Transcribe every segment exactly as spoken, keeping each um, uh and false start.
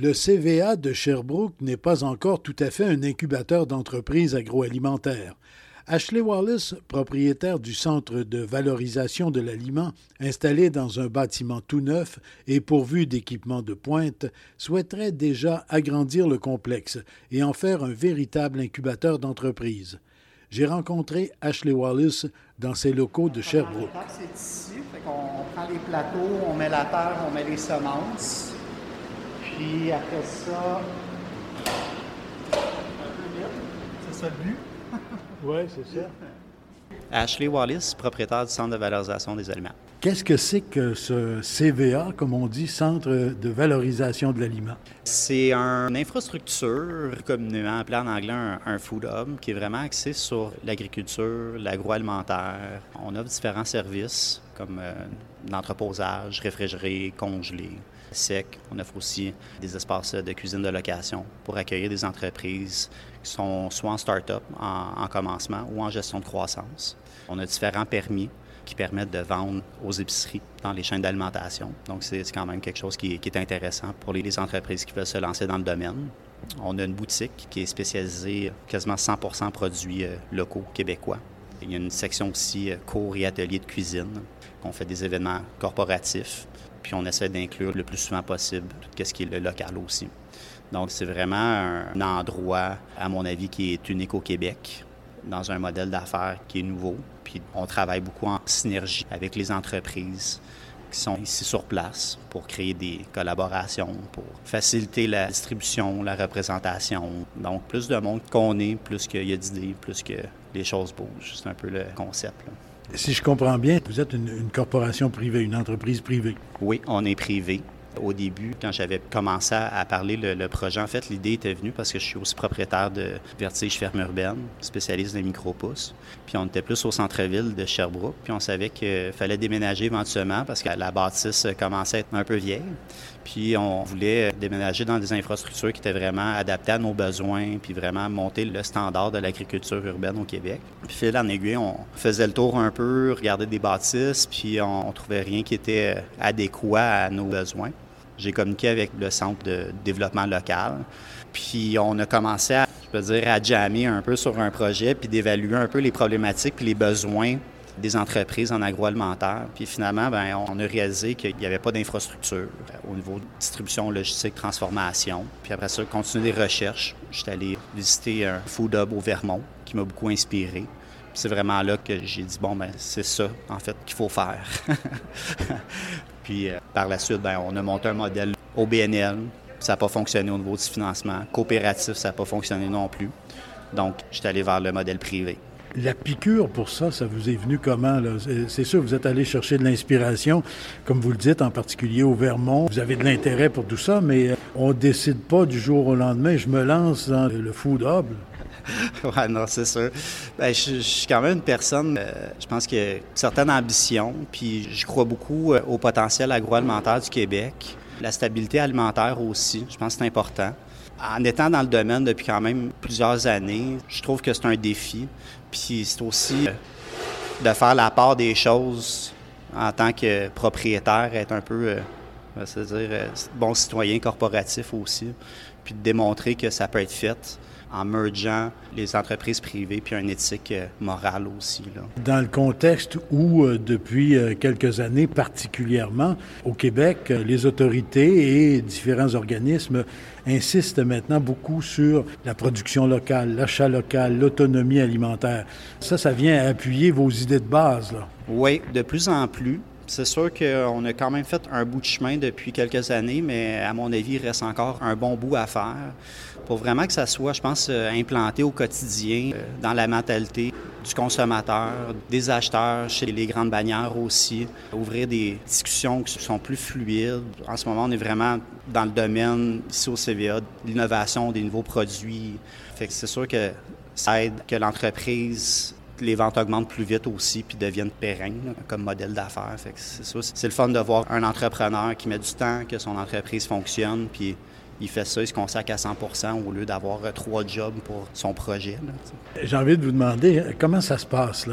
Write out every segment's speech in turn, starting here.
Le C V A de Sherbrooke n'est pas encore tout à fait un incubateur d'entreprises agroalimentaires. Ashley Wallace, propriétaire du centre de valorisation de l'aliment, installé dans un bâtiment tout neuf et pourvu d'équipements de pointe, souhaiterait déjà agrandir le complexe et en faire un véritable incubateur d'entreprises. J'ai rencontré Ashley Wallace dans ses locaux de Sherbrooke. C'est ici, fait qu'on on prend les plateaux, on met la terre, on met les semences. Puis après ça, un peu vite, c'est ça le but. Oui, c'est ça. Ashley Wallace, propriétaire du Centre de valorisation des aliments. Qu'est-ce que c'est que ce C V A, comme on dit, Centre de valorisation de l'aliment? C'est une infrastructure, communément appelée en anglais un, un food hub, qui est vraiment axé sur l'agriculture, l'agroalimentaire. On offre différents services comme euh, l'entreposage, réfrigéré, congelé, sec. On offre aussi des espaces de cuisine de location pour accueillir des entreprises qui sont soit en start-up, en, en commencement, ou en gestion de croissance. On a différents permis qui permettent de vendre aux épiceries dans les chaînes d'alimentation. Donc, c'est, c'est quand même quelque chose qui est, qui est intéressant pour les, les entreprises qui veulent se lancer dans le domaine. On a une boutique qui est spécialisée quasiment cent pour cent produits euh, locaux québécois. Il y a une section aussi euh, cours et ateliers de cuisine. On fait des événements corporatifs, puis on essaie d'inclure le plus souvent possible tout ce qui est le local aussi. Donc, c'est vraiment un endroit, à mon avis, qui est unique au Québec, dans un modèle d'affaires qui est nouveau. Puis on travaille beaucoup en synergie avec les entreprises qui sont ici sur place pour créer des collaborations, pour faciliter la distribution, la représentation. Donc, plus de monde qu'on est, plus qu'il y a d'idées, plus que les choses bougent. C'est un peu le concept, là. Si je comprends bien, vous êtes une, une corporation privée, une entreprise privée. Oui, on est privé. Au début, quand j'avais commencé à parler le, le projet, en fait, l'idée était venue parce que je suis aussi propriétaire de Vertige Ferme Urbaine, spécialiste des micro-pousses. Puis on était plus au centre-ville de Sherbrooke, puis on savait qu'il fallait déménager éventuellement parce que la bâtisse commençait à être un peu vieille. Puis on voulait déménager dans des infrastructures qui étaient vraiment adaptées à nos besoins, puis vraiment monter le standard de l'agriculture urbaine au Québec. Puis fil en aiguille, on faisait le tour un peu, regardait des bâtisses, puis on, on trouvait rien qui était adéquat à nos besoins. J'ai communiqué avec le Centre de développement local, puis on a commencé à, je peux dire, à jammer un peu sur un projet, puis d'évaluer un peu les problématiques puis les besoins des entreprises en agroalimentaire. Puis finalement, bien, on a réalisé qu'il n'y avait pas d'infrastructure au niveau de distribution, logistique, transformation. Puis après ça, continuer des recherches. J'étais allé visiter un food hub au Vermont qui m'a beaucoup inspiré. Puis c'est vraiment là que j'ai dit, bon, ben c'est ça, en fait, qu'il faut faire. Puis euh, par la suite, bien, on a monté un modèle O B N L. Ça n'a pas fonctionné au niveau du financement. Coopératif, ça n'a pas fonctionné non plus. Donc, j'étais allé vers le modèle privé. La piqûre pour ça, ça vous est venu comment, là? C'est sûr, vous êtes allé chercher de l'inspiration, comme vous le dites, en particulier au Vermont. Vous avez de l'intérêt pour tout ça, mais on ne décide pas du jour au lendemain, je me lance dans le food hub. Oui, non, c'est sûr. Bien, je, je suis quand même une personne, euh, je pense qu'il y a une certaine ambition, puis je crois beaucoup euh, au potentiel agroalimentaire du Québec. La stabilité alimentaire aussi, je pense que c'est important. En étant dans le domaine depuis quand même plusieurs années, je trouve que c'est un défi. Puis c'est aussi de faire la part des choses en tant que propriétaire, être un peu, euh, c'est-à-dire euh, bon citoyen corporatif aussi, puis de démontrer que ça peut être fait en mergeant les entreprises privées puis une éthique euh, morale aussi, là. Dans le contexte où, euh, depuis euh, quelques années particulièrement, au Québec, euh, les autorités et différents organismes insistent maintenant beaucoup sur la production locale, l'achat local, l'autonomie alimentaire. Ça, ça vient appuyer vos idées de base, là. Oui, de plus en plus. C'est sûr qu'on a quand même fait un bout de chemin depuis quelques années, mais à mon avis, il reste encore un bon bout à faire pour vraiment que ça soit, je pense, implanté au quotidien dans la mentalité du consommateur, des acheteurs, chez les grandes bannières aussi. Ouvrir des discussions qui sont plus fluides. En ce moment, on est vraiment dans le domaine, ici au C V A, de l'innovation, des nouveaux produits. Fait que c'est sûr que ça aide que l'entreprise, les ventes augmentent plus vite aussi puis deviennent pérennes là, comme modèle d'affaires. Fait que c'est ça, c'est le fun de voir un entrepreneur qui met du temps, que son entreprise fonctionne, puis il fait ça, il se consacre à cent pour cent au lieu d'avoir trois jobs pour son projet, là. J'ai envie de vous demander, comment ça se passe, là?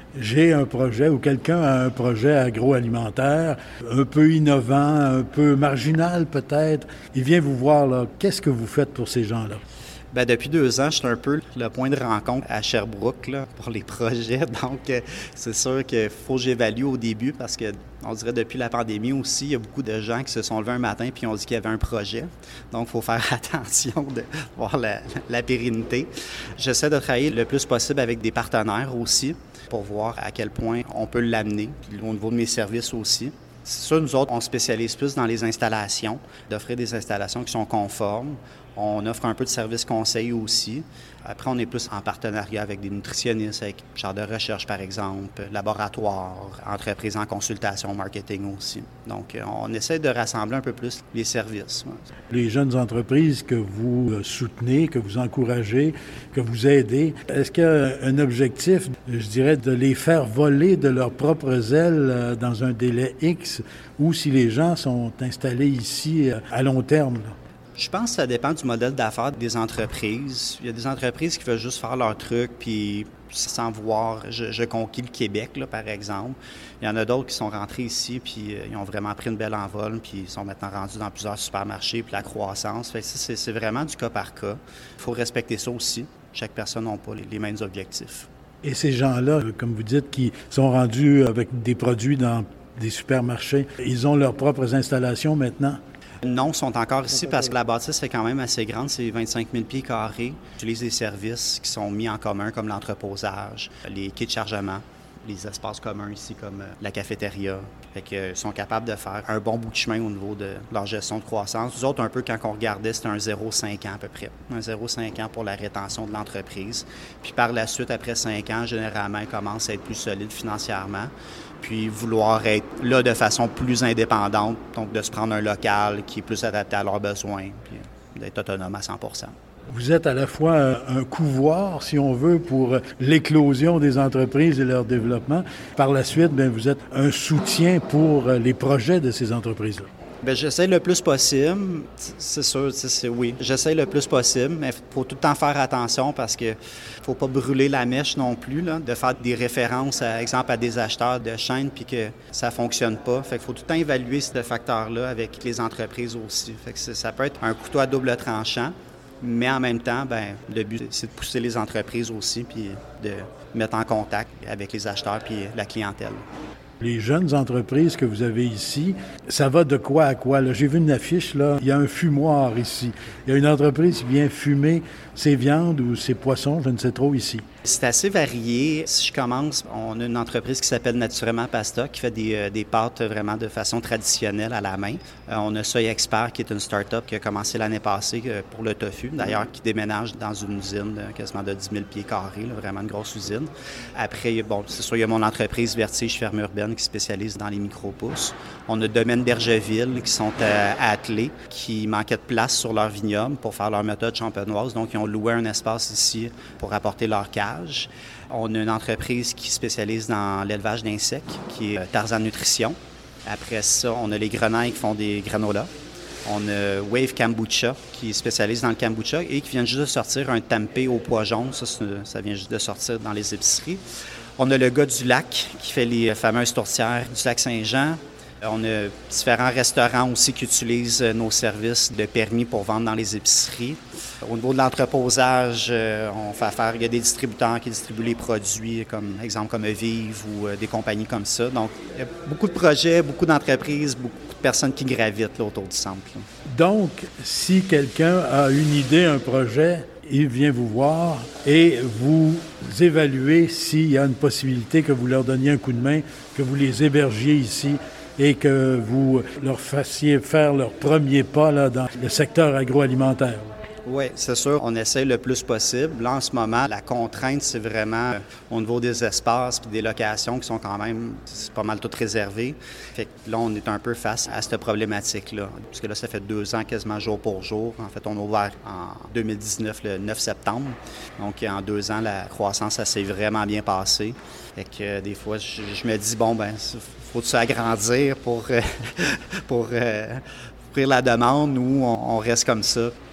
j'ai un projet ou quelqu'un a un projet agroalimentaire, un peu innovant, un peu marginal peut-être. Il vient vous voir, là. Qu'est-ce que vous faites pour ces gens-là? Bien, depuis deux ans, je suis un peu le point de rencontre à Sherbrooke là, pour les projets. Donc, euh, c'est sûr qu'il faut que j'évalue au début parce que, on dirait depuis la pandémie aussi, il y a beaucoup de gens qui se sont levés un matin et ont dit qu'il y avait un projet. Donc, il faut faire attention de voir la, la pérennité. J'essaie de travailler le plus possible avec des partenaires aussi pour voir à quel point on peut l'amener, puis au niveau de mes services aussi. C'est sûr, nous autres, on spécialise plus dans les installations, d'offrir des installations qui sont conformes. On offre un peu de services conseils aussi. Après, on est plus en partenariat avec des nutritionnistes, avec genre de recherche, par exemple, laboratoires, entreprises en consultation, marketing aussi. Donc, on essaie de rassembler un peu plus les services. Les jeunes entreprises que vous soutenez, que vous encouragez, que vous aidez, est-ce qu'il y a un objectif, je dirais, de les faire voler de leurs propres ailes dans un délai X, ou si les gens sont installés ici à long terme, là? Je pense que ça dépend du modèle d'affaires des entreprises. Il y a des entreprises qui veulent juste faire leur truc, puis sans voir, je, je conquis le Québec, là, par exemple. Il y en a d'autres qui sont rentrés ici, puis euh, ils ont vraiment pris une belle envol, puis ils sont maintenant rendus dans plusieurs supermarchés, puis la croissance. Fait que ça, c'est, c'est vraiment du cas par cas. Il faut respecter ça aussi. Chaque personne n'a pas les, les mêmes objectifs. Et ces gens-là, comme vous dites, qui sont rendus avec des produits dans des supermarchés, ils ont leurs propres installations maintenant? Non, ils sont encore ici parce que la bâtisse est quand même assez grande, c'est vingt-cinq mille pieds carrés. J'utilise des services qui sont mis en commun comme l'entreposage, les quais de chargement, les espaces communs ici comme la cafétéria. Fait qu'ils sont capables de faire un bon bout de chemin au niveau de leur gestion de croissance. Nous autres, un peu, quand on regardait, c'était un zéro virgule cinq ans à peu près. Un zéro virgule cinq ans pour la rétention de l'entreprise. Puis par la suite, après cinq ans, généralement, ils commencent à être plus solides financièrement. Puis vouloir être là de façon plus indépendante, donc de se prendre un local qui est plus adapté à leurs besoins, puis d'être autonome à cent pour cent. Vous êtes à la fois un couvoir, si on veut, pour l'éclosion des entreprises et leur développement. Par la suite, bien, vous êtes un soutien pour les projets de ces entreprises-là. Bien, j'essaie le plus possible. C'est sûr, c'est oui. J'essaie le plus possible, mais il faut tout le temps faire attention parce que faut pas brûler la mèche non plus, là, de faire des références, par exemple, à des acheteurs de chaînes puis que ça fonctionne pas. Fait qu'il faut tout le temps évaluer ce facteur-là avec les entreprises aussi. Fait que ça peut être un couteau à double tranchant, mais en même temps, ben le but, c'est de pousser les entreprises aussi puis de mettre en contact avec les acheteurs puis la clientèle. Les jeunes entreprises que vous avez ici, ça va de quoi à quoi? Là, j'ai vu une affiche, là, il y a un fumoir ici. Il y a une entreprise qui vient fumer ses viandes ou ses poissons, je ne sais trop, ici. C'est assez varié. Si je commence, on a une entreprise qui s'appelle Naturellement Pasta, qui fait des, euh, des pâtes vraiment de façon traditionnelle à la main. Euh, on a Seuil Expert, qui est une start-up qui a commencé l'année passée euh, pour le tofu, d'ailleurs, qui déménage dans une usine euh, quasiment de dix mille pieds carrés, là, vraiment une grosse usine. Après, bon, c'est sûr, il y a mon entreprise Vertige Ferme Urbaine qui spécialise dans les micro-pousses. On a Domaine Bergeville qui sont euh, attelés, qui manquaient de place sur leur vignoble pour faire leur méthode champenoise. Donc, ils ont loué un espace ici pour apporter leur cage. On a une entreprise qui spécialise dans l'élevage d'insectes, qui est Tarzan Nutrition. Après ça, on a les Grenailles qui font des granolas. On a Wave Kombucha qui spécialise dans le kombucha et qui vient juste de sortir un tempeh au pois jaune. Ça, ça vient juste de sortir dans les épiceries. On a le gars du lac qui fait les fameuses tourtières du lac Saint-Jean. On a différents restaurants aussi qui utilisent nos services de permis pour vendre dans les épiceries. Au niveau de l'entreposage, on fait affaire, il y a des distributeurs qui distribuent les produits, comme exemple comme Vive ou des compagnies comme ça. Donc, il y a beaucoup de projets, beaucoup d'entreprises, beaucoup de personnes qui gravitent là, autour du centre. Là. Donc, si quelqu'un a une idée, un projet, il vient vous voir et vous évaluez s'il y a une possibilité que vous leur donniez un coup de main, que vous les hébergiez ici et que vous leur fassiez faire leur premier pas là, dans le secteur agroalimentaire. Oui, c'est sûr. On essaie le plus possible. Là, en ce moment, la contrainte, c'est vraiment euh, au niveau des espaces et des locations qui sont quand même, c'est pas mal tout réservé. Fait que là, on est un peu face à cette problématique-là. Parce que là, ça fait deux ans quasiment jour pour jour. En fait, on a ouvert en deux mille dix-neuf, le neuf septembre. Donc, en deux ans, la croissance, ça s'est vraiment bien passé. Fait que euh, des fois, je, je me dis, bon, ben faut s'agrandir pour, euh, pour euh, ouvrir la demande ou on, on reste comme ça.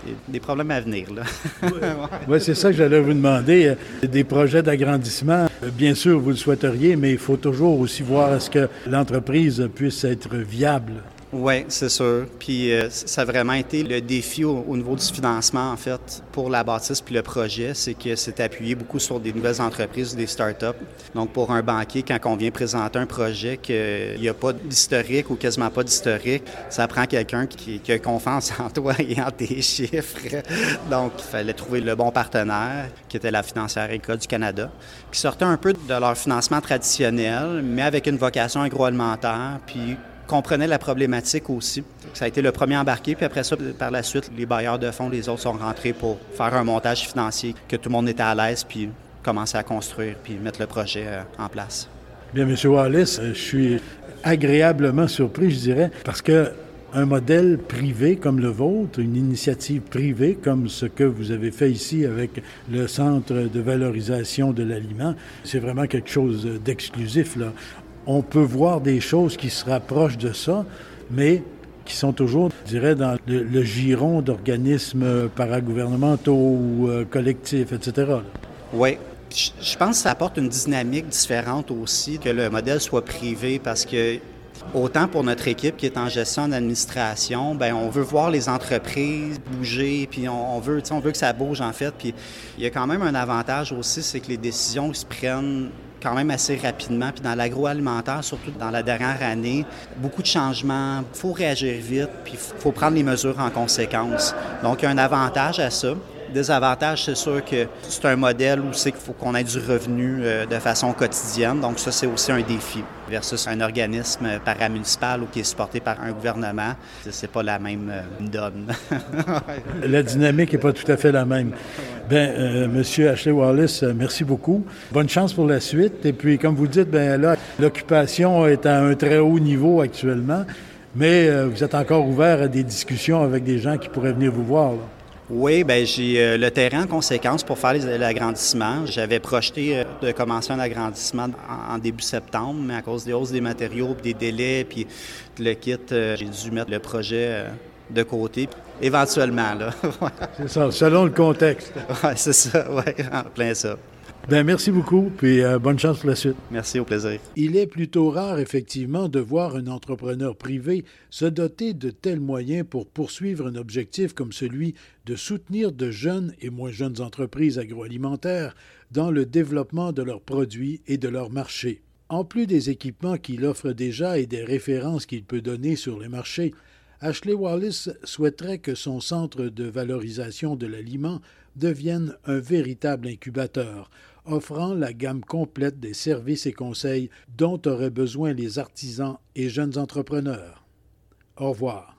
Il y a des problèmes à venir, là. Oui, ouais, c'est ça que j'allais vous demander. Des projets d'agrandissement, bien sûr, vous le souhaiteriez, mais il faut toujours aussi voir est-ce que l'entreprise puisse être viable. Oui, c'est sûr. Puis euh, ça a vraiment été le défi au, au niveau du financement, en fait, pour la bâtisse puis le projet, c'est que c'est appuyé beaucoup sur des nouvelles entreprises, des start-up. Donc, pour un banquier, quand on vient présenter un projet qu'il n'y a pas d'historique ou quasiment pas d'historique, ça prend quelqu'un qui, qui a confiance en toi et en tes chiffres. Donc, il fallait trouver le bon partenaire, qui était la financière École du Canada, qui sortait un peu de leur financement traditionnel, mais avec une vocation agroalimentaire, puis comprenait la problématique aussi. Ça a été le premier embarqué, puis après ça, par la suite, les bailleurs de fonds, les autres sont rentrés pour faire un montage financier, que tout le monde était à l'aise, puis commencer à construire, puis mettre le projet en place. Bien, M. Wallace, je suis agréablement surpris, je dirais, parce que un modèle privé comme le vôtre, une initiative privée comme ce que vous avez fait ici avec le Centre de valorisation de l'aliment, c'est vraiment quelque chose d'exclusif, là. On peut voir des choses qui se rapprochent de ça, mais qui sont toujours, je dirais, dans le, le giron d'organismes paragouvernementaux ou euh, collectifs, et cetera. Oui. Je pense que ça apporte une dynamique différente aussi, que le modèle soit privé, parce que autant pour notre équipe qui est en gestion en administration, bien, on veut voir les entreprises bouger, puis on, on veut, on veut que ça bouge, en fait. Puis il y a quand même un avantage aussi, c'est que les décisions se prennent quand même assez rapidement. Puis dans l'agroalimentaire, surtout dans la dernière année, beaucoup de changements, il faut réagir vite, puis il faut prendre les mesures en conséquence. Donc, il y a un avantage à ça. Désavantage, c'est sûr que c'est un modèle où c'est qu'il faut qu'on ait du revenu euh, de façon quotidienne. Donc ça, c'est aussi un défi. Versus un organisme paramunicipal ou qui est supporté par un gouvernement, c'est pas la même euh, donne. La dynamique n'est pas tout à fait la même. Bien, euh, M. Ashley Wallace, merci beaucoup. Bonne chance pour la suite. Et puis, comme vous dites, bien là, l'occupation est à un très haut niveau actuellement, mais euh, vous êtes encore ouvert à des discussions avec des gens qui pourraient venir vous voir, là. Oui, bien, j'ai euh, le terrain en conséquence pour faire les, l'agrandissement. J'avais projeté euh, de commencer un agrandissement en, en début septembre, mais à cause des hausses des matériaux, puis des délais, puis le kit, euh, j'ai dû mettre le projet euh, de côté. Éventuellement, là. C'est ça, selon le contexte. Oui, c'est ça, oui, en plein ça. Bien, merci beaucoup, puis euh, bonne chance pour la suite. Merci, au plaisir. Il est plutôt rare, effectivement, de voir un entrepreneur privé se doter de tels moyens pour poursuivre un objectif comme celui de soutenir de jeunes et moins jeunes entreprises agroalimentaires dans le développement de leurs produits et de leur marché. En plus des équipements qu'il offre déjà et des références qu'il peut donner sur les marchés, Ashley Wallace souhaiterait que son centre de valorisation de l'aliment devienne un véritable incubateur, offrant la gamme complète des services et conseils dont auraient besoin les artisans et jeunes entrepreneurs. Au revoir.